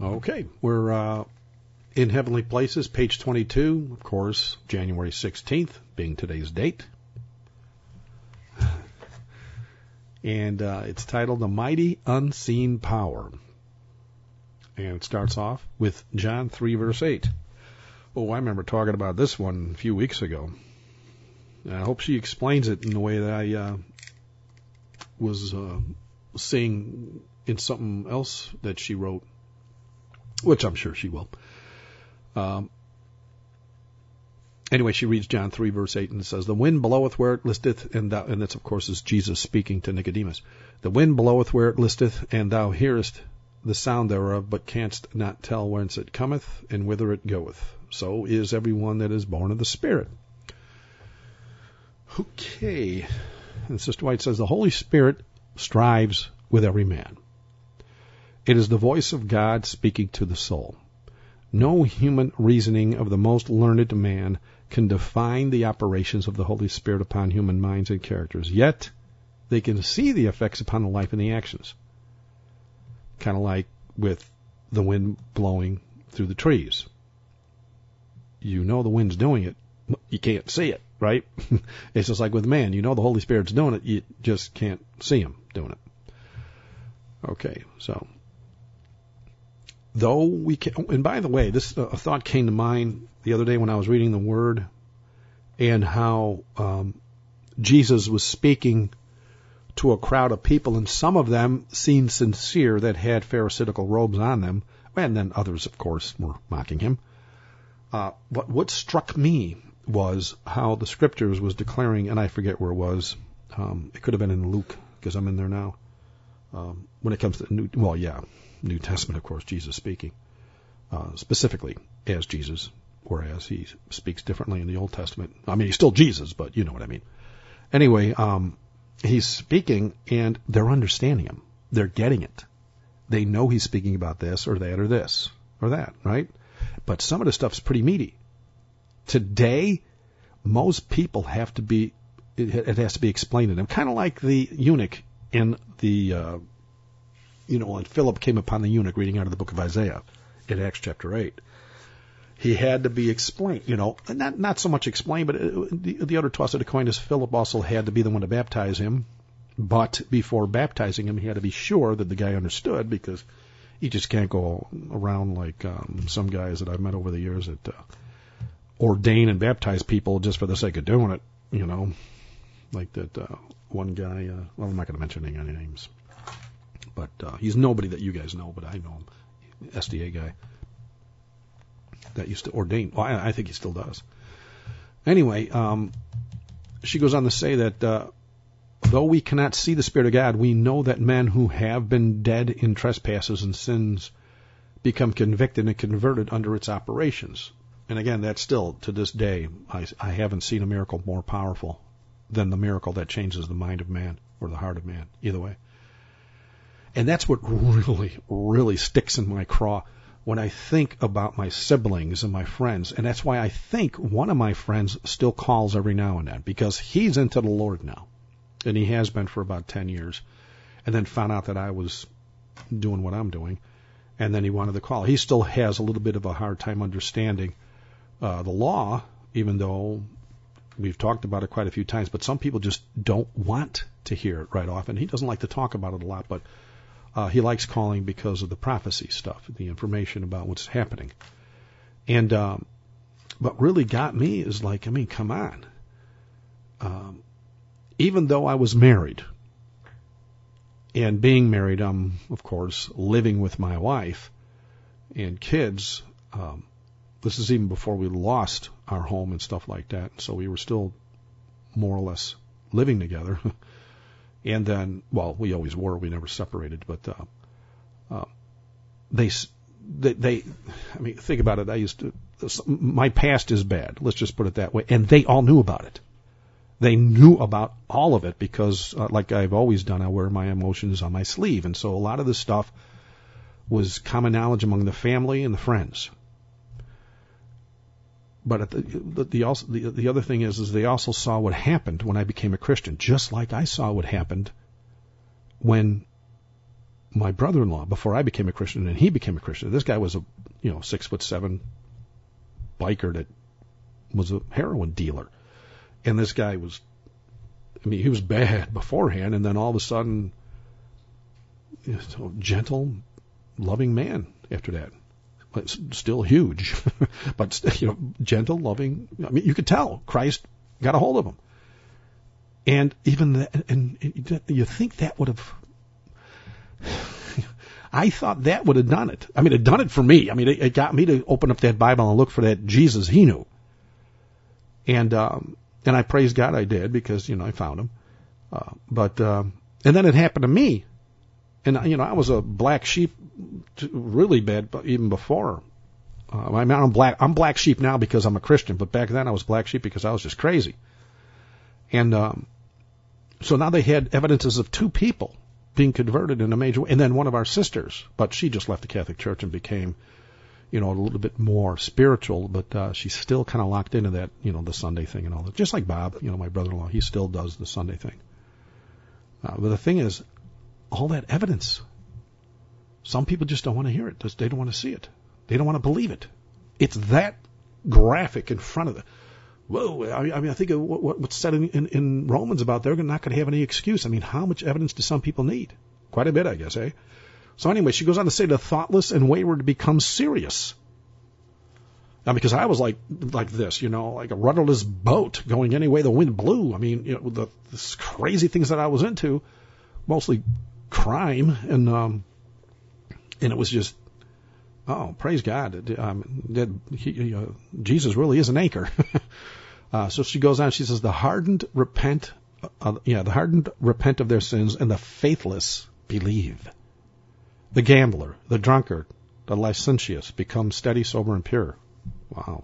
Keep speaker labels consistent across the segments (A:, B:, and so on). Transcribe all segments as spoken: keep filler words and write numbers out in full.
A: Okay, we're uh, in Heavenly Places, page twenty-two, of course, January sixteenth, being today's date. And uh, it's titled The Mighty Unseen Power. And it starts off with John three, verse eight. Oh, I remember talking about this one a few weeks ago. And I hope she explains it in the way that I uh, was uh, seeing in something else that she wrote, which I'm sure she will. Um, anyway, she reads John three, verse eight, and it says, The wind bloweth where it listeth, and thou, and that's, of course, is Jesus speaking to Nicodemus. The wind bloweth where it listeth, and thou hearest the sound thereof, but canst not tell whence it cometh, and whither it goeth. So is everyone that is born of the Spirit. Okay. And Sister White says, the Holy Spirit strives with every man. It is the voice of God speaking to the soul. No human reasoning of the most learned man can define the operations of the Holy Spirit upon human minds and characters. Yet, they can see the effects upon the life and the actions. Kind of like with the wind blowing through the trees. You know the wind's doing it. You can't see it, right? It's just like with man. You know the Holy Spirit's doing it. You just can't see him doing it. Okay, so... Though we can, and by the way, this uh, thought came to mind the other day when I was reading the Word, and how um, Jesus was speaking to a crowd of people, and some of them seemed sincere that had Pharisaical robes on them, and then others, of course, were mocking him. Uh, but what struck me was how the Scriptures was declaring, and I forget where it was. Um, it could have been in Luke, because I'm in there now. Um, when it comes to New, well, yeah. New Testament, of course, Jesus speaking, uh, specifically as Jesus, whereas he speaks differently in the Old Testament. I mean, he's still Jesus, but you know what I mean. Anyway, um, he's speaking, and they're understanding him. They're getting it. They know he's speaking about this or that or this or that, right? But some of the stuff's pretty meaty. Today, most people have to be, it, it has to be explained to them, kind of like the eunuch in the... Uh, You know, when Philip came upon the eunuch reading out of the book of Isaiah in Acts chapter eight, he had to be explained, you know, not not so much explained, but the, the other toss of the coin is Philip also had to be the one to baptize him. But before baptizing him, he had to be sure that the guy understood, because you just can't go around like um, some guys that I've met over the years that uh, ordain and baptize people just for the sake of doing it, you know, like that uh, one guy, uh, well, I'm not going to mention any names. But uh, he's nobody that you guys know, but I know him. S D A guy that used to ordain. Well, I, I think he still does. Anyway, um, she goes on to say that uh, though we cannot see the Spirit of God, we know that men who have been dead in trespasses and sins become convicted and converted under its operations. And again, that's still, to this day, I, I haven't seen a miracle more powerful than the miracle that changes the mind of man or the heart of man, either way. And that's what really, really sticks in my craw when I think about my siblings and my friends. And that's why I think one of my friends still calls every now and then, because he's into the Lord now. And he has been for about ten years. And then found out that I was doing what I'm doing. And then he wanted to call. He still has a little bit of a hard time understanding uh, the law, even though we've talked about it quite a few times. But some people just don't want to hear it right off. And he doesn't like to talk about it a lot, but Uh, he likes calling because of the prophecy stuff, the information about what's happening. And um, what really got me is like, I mean, come on. Um, even though I was married, and being married, I'm, of course, living with my wife and kids. Um, this is even before we lost our home and stuff like that. So we were still more or less living together. And then, well, we always were. We never separated. But uh, uh, they, they, they, I mean, think about it. I used to, my past is bad. Let's just put it that way. And they all knew about it. They knew about all of it because, uh, like I've always done, I wear my emotions on my sleeve. And so a lot of this stuff was common knowledge among the family and the friends. But at the, the, the, also, the, the other thing is, is they also saw what happened when I became a Christian, just like I saw what happened when my brother-in-law before I became a Christian and he became a Christian. This guy was a, you know, six foot seven biker that was a heroin dealer. And this guy was, I mean, he was bad beforehand, and then all of a sudden, you know, gentle, loving man after that. It's still huge, but, you know, gentle, loving. I mean, you could tell Christ got a hold of him. And even that, and you think that would have, I thought that would have done it. I mean, it done it for me. I mean, it, it got me to open up that Bible and look for that Jesus he knew. And, um, and I praise God I did, because, you know, I found him. Uh, but, um, and then it happened to me. And, you know, I was a black sheep, really bad, but even before. Uh, I mean, I'm black, I'm black sheep now because I'm a Christian, but back then I was black sheep because I was just crazy. And, um, so now they had evidences of two people being converted in a major way. And then one of our sisters, but she just left the Catholic Church and became, you know, a little bit more spiritual, but, uh, she's still kind of locked into that, you know, the Sunday thing and all that. Just like Bob, you know, my brother-in-law, he still does the Sunday thing. Uh, but the thing is, all that evidence, some people just don't want to hear it. They don't want to see it. They don't want to believe it. It's that graphic in front of them. Whoa, I mean, I think of what, what's said in, in, in Romans about they're not going to have any excuse. I mean, how much evidence do some people need? Quite a bit, I guess, eh? So anyway, she goes on to say the thoughtless and wayward become serious. Now, because I was like like this, you know, like a rudderless boat going any way the wind blew. I mean, you know, the, the crazy things that I was into, mostly crime, and um, and it was just, oh, praise God, um, that he, uh, Jesus really is an anchor. uh, so she goes on. She says, the hardened repent, uh, yeah, the hardened repent of their sins, and the faithless believe. The gambler, the drunkard, the licentious become steady, sober, and pure. Wow.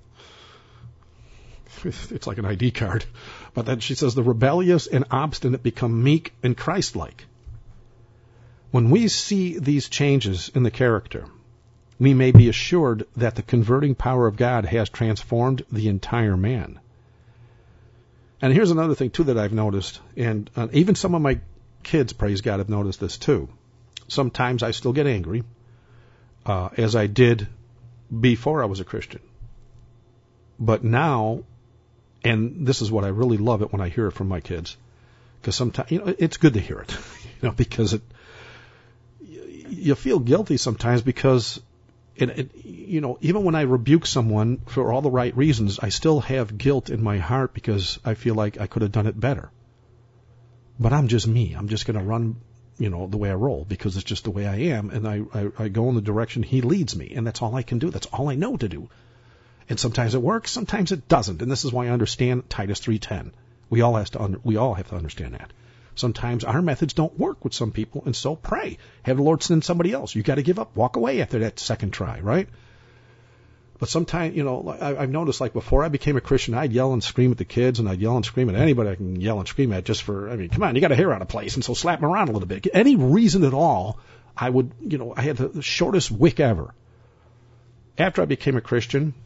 A: It's like an I D card. But then she says, the rebellious and obstinate become meek and Christ-like. When we see these changes in the character, we may be assured that the converting power of God has transformed the entire man. And here's another thing, too, that I've noticed, and uh, even some of my kids, praise God, have noticed this, too. Sometimes I still get angry, uh, as I did before I was a Christian. But now, and this is what I really love it when I hear it from my kids, because sometimes, you know, it's good to hear it, you know, because it, you feel guilty sometimes because, it, it, you know, even when I rebuke someone for all the right reasons, I still have guilt in my heart because I feel like I could have done it better. But I'm just me. I'm just going to run, you know, the way I roll because it's just the way I am, and I, I, I go in the direction he leads me, and that's all I can do. That's all I know to do. And sometimes it works, sometimes it doesn't, and this is why I understand Titus three ten. We all have to under, we all have to understand that. Sometimes our methods don't work with some people, and so pray. Have the Lord send somebody else. You got to give up. Walk away after that second try, right? But sometimes, you know, I, I've noticed, like, before I became a Christian, I'd yell and scream at the kids, and I'd yell and scream at anybody I can yell and scream at just for, I mean, come on, you got a hair out of place, and so slap them around a little bit. Any reason at all, I would, you know, I had the shortest wick ever. After I became a Christian,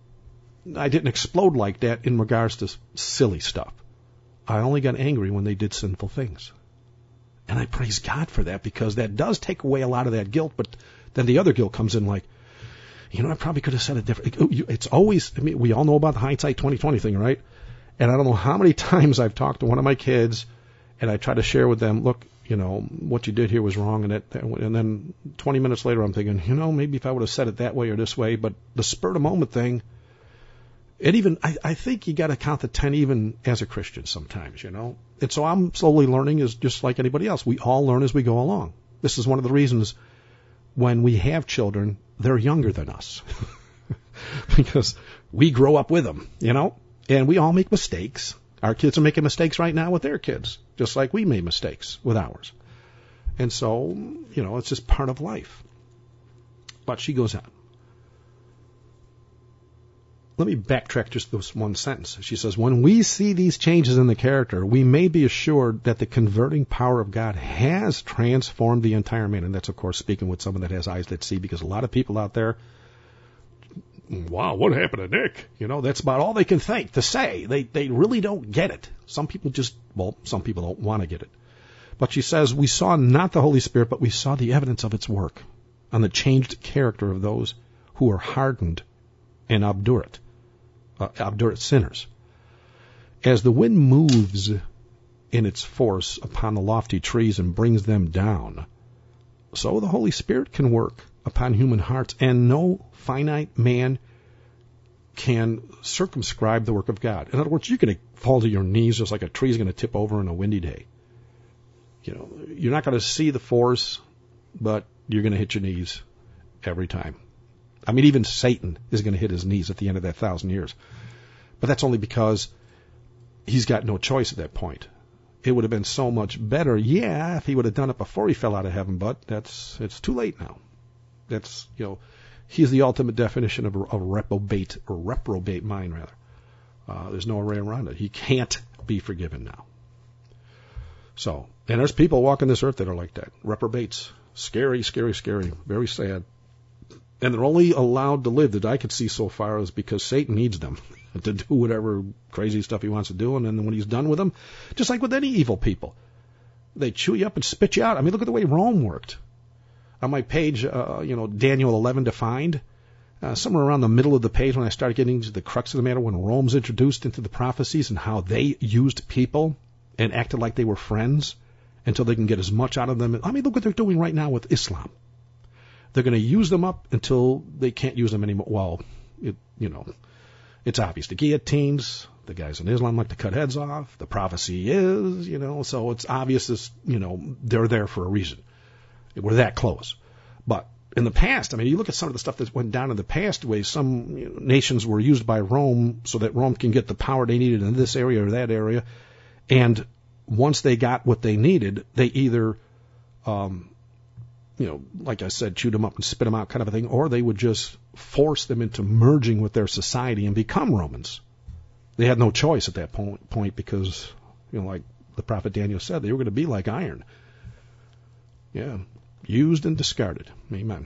A: I didn't explode like that in regards to silly stuff. I only got angry when they did sinful things. And I praise God for that, because that does take away a lot of that guilt, but then the other guilt comes in like, you know, I probably could have said it different. It's always, I mean, we all know about the hindsight twenty twenty thing, right? And I don't know how many times I've talked to one of my kids and I try to share with them, look, you know, what you did here was wrong. And, it, and then twenty minutes later, I'm thinking, you know, maybe if I would have said it that way or this way, but the spur of the moment thing, it even, I, I think you got to count the ten even as a Christian sometimes, you know. And so I'm slowly learning, is just like anybody else. We all learn as we go along. This is one of the reasons when we have children, they're younger than us because we grow up with them, you know, and we all make mistakes. Our kids are making mistakes right now with their kids, just like we made mistakes with ours. And so, you know, it's just part of life. But she goes on. Let me backtrack just this one sentence. She says, when we see these changes in the character, we may be assured that the converting power of God has transformed the entire man. And that's, of course, speaking with someone that has eyes that see, because a lot of people out there, wow, what happened to Nick? You know, that's about all they can think to say. They they really don't get it. Some people just, well, some people don't want to get it. But she says, we saw not the Holy Spirit, but we saw the evidence of its work on the changed character of those who are hardened and obdurate, uh, obdurate sinners. As the wind moves in its force upon the lofty trees and brings them down, so the Holy Spirit can work upon human hearts, and no finite man can circumscribe the work of God. In other words, you're going to fall to your knees just like a tree is going to tip over on a windy day. You know, you're not going to see the force, but you're going to hit your knees every time. I mean, even Satan is going to hit his knees at the end of that thousand years. But that's only because he's got no choice at that point. It would have been so much better, yeah, if he would have done it before he fell out of heaven, but that's it's too late now. That's, you know, he's the ultimate definition of a, a reprobate, or reprobate mind, rather. Uh, there's no way around it. He can't be forgiven now. So, and there's people walking this earth that are like that. Reprobates. Scary, scary, scary. Very sad. And they're only allowed to live, that I could see so far, is because Satan needs them to do whatever crazy stuff he wants to do. And then when he's done with them, just like with any evil people, they chew you up and spit you out. I mean, look at the way Rome worked. On my page, uh, you know, Daniel eleven defined, uh, somewhere around the middle of the page when I started getting to the crux of the matter, when Rome's introduced into the prophecies and how they used people and acted like they were friends until they can get as much out of them. I mean, look what they're doing right now with Islam. They're going to use them up until they can't use them anymore. Well, it, you know, it's obvious. The guillotines, the guys in Islam like to cut heads off. The prophecy is, you know, so it's obvious this, you know, they're there for a reason. We're that close. But in the past, I mean, you look at some of the stuff that went down in the past, ways some you know, nations were used by Rome so that Rome can get the power they needed in this area or that area. And once they got what they needed, they either, um, you know, like I said, chewed them up and spit them out kind of a thing, or they would just force them into merging with their society and become Romans. They had no choice at that point, point because, you know, like the prophet Daniel said, they were going to be like iron. Yeah. Used and discarded. Amen.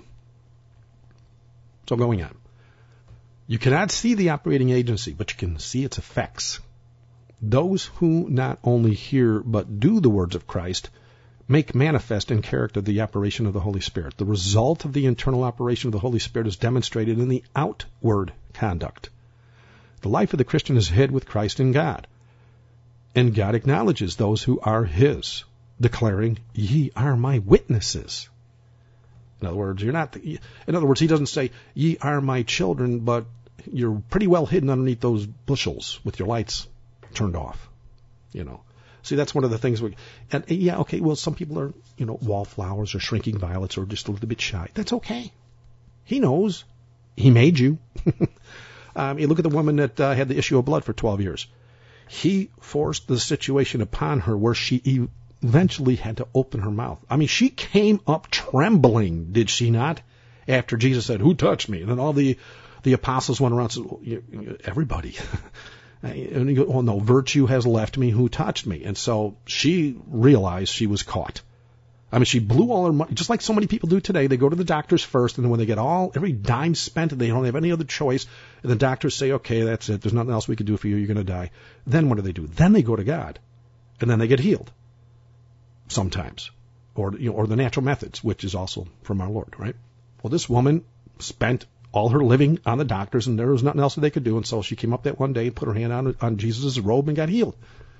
A: So going on. You cannot see the operating agency, but you can see its effects. Those who not only hear but do the words of Christ make manifest in character the operation of the Holy Spirit. The result of the internal operation of the Holy Spirit is demonstrated in the outward conduct. The life of the Christian is hid with Christ in God, and God acknowledges those who are His, declaring, "Ye are my witnesses." In other words, you're not. The, in other words, He doesn't say, "Ye are my children," but you're pretty well hidden underneath those bushels with your lights turned off. You know. See, that's one of the things we. And yeah, okay. Well, some people are, you know, wallflowers or shrinking violets or just a little bit shy. That's okay. He knows. He made you. um, you look at the woman that uh, had the issue of blood for twelve years. He forced the situation upon her where she eventually had to open her mouth. I mean, she came up trembling, did she not? After Jesus said, "Who touched me?" And then all the the apostles went around and said, well, you, you, everybody. And he goes, "Oh no, virtue has left me. Who touched me?" And so she realized she was caught. I mean, she blew all her money, just like so many people do today. They go to the doctors first, and then when they get all every dime spent, and they don't have any other choice, and the doctors say, "Okay, that's it. There's nothing else we can do for you. You're going to die." Then what do they do? Then they go to God, and then they get healed. Sometimes, or you know, or the natural methods, which is also from our Lord, right? Well, this woman spent all her living on the doctors, and there was nothing else that they could do, and so she came up that one day and put her hand on on Jesus' robe and got healed.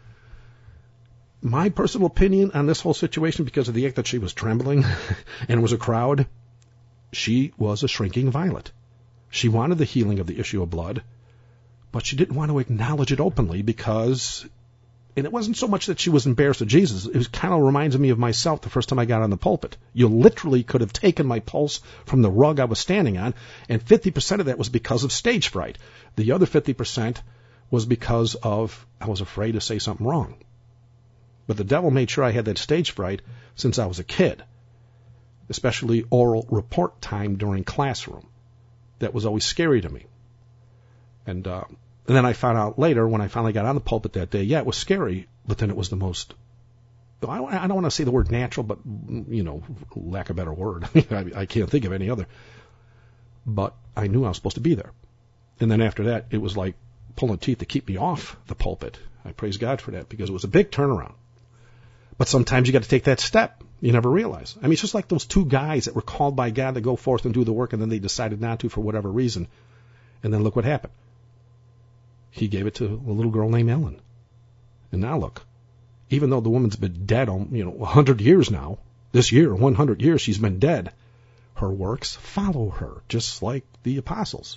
A: My personal opinion on this whole situation, because of the act that she was trembling and it was a crowd, she was a shrinking violet. She wanted the healing of the issue of blood, but she didn't want to acknowledge it openly because, and it wasn't so much that she was embarrassed of Jesus. It was kind of reminds me of myself the first time I got on the pulpit. You literally could have taken my pulse from the rug I was standing on, and fifty percent of that was because of stage fright. The other fifty percent was because of I was afraid to say something wrong. But the devil made sure I had that stage fright since I was a kid, especially oral report time during classroom. That was always scary to me. And, uh, and then I found out later when I finally got on the pulpit that day, yeah, it was scary, but then it was the most, I don't want to say the word natural, but, you know, lack of a better word. I, I can't think of any other. But I knew I was supposed to be there. And then after that, it was like pulling teeth to keep me off the pulpit. I praise God for that because it was a big turnaround. But sometimes you got to take that step. You never realize. I mean, it's just like those two guys that were called by God to go forth and do the work, and then they decided not to for whatever reason. And then look what happened. He gave it to a little girl named Ellen. And now look, even though the woman's been dead, you know, one hundred years now, this year, one hundred years she's been dead, her works follow her, just like the apostles.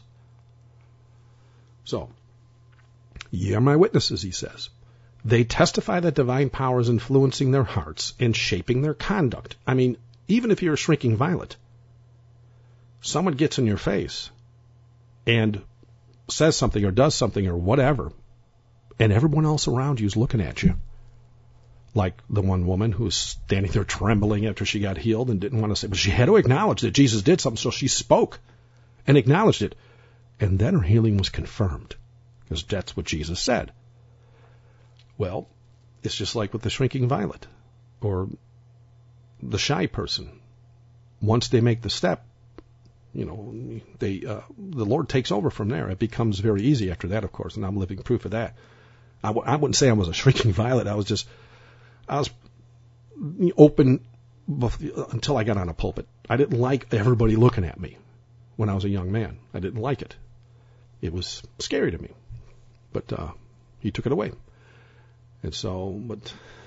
A: So, ye are my witnesses, he says. They testify that divine power is influencing their hearts and shaping their conduct. I mean, even if you're a shrinking violet, someone gets in your face and says something or does something or whatever, and everyone else around you is looking at you. Like the one woman who was standing there trembling after she got healed and didn't want to say, but she had to acknowledge that Jesus did something, so she spoke and acknowledged it. And then her healing was confirmed, because that's what Jesus said. Well, it's just like with the shrinking violet or the shy person. Once they make the step, you know, they uh, the Lord takes over from there. It becomes very easy after that, of course, and I'm living proof of that. I, w- I wouldn't say I was a shrinking violet. I was just, I was open until I got on a pulpit. I didn't like everybody looking at me when I was a young man. I didn't like it. It was scary to me. But uh, he took it away. And so, but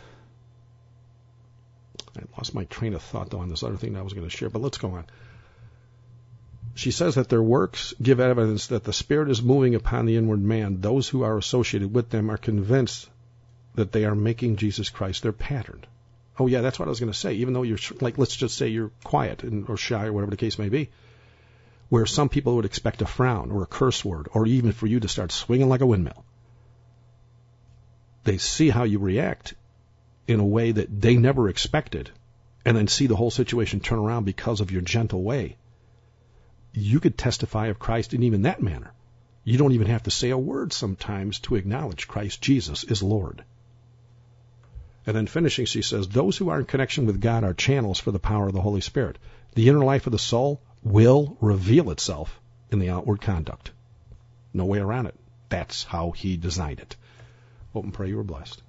A: I lost my train of thought, though, on this other thing that I was going to share. But let's go on. She says that their works give evidence that the Spirit is moving upon the inward man. Those who are associated with them are convinced that they are making Jesus Christ their pattern. Oh, yeah, that's what I was going to say. Even though you're, like, let's just say you're quiet and, or shy or whatever the case may be, where some people would expect a frown or a curse word or even for you to start swinging like a windmill. They see how you react in a way that they never expected and then see the whole situation turn around because of your gentle way. You could testify of Christ in even that manner. You don't even have to say a word sometimes to acknowledge Christ Jesus is Lord. And then finishing, she says, those who are in connection with God are channels for the power of the Holy Spirit. The inner life of the soul will reveal itself in the outward conduct. No way around it. That's how he designed it. Hope and pray you were blessed.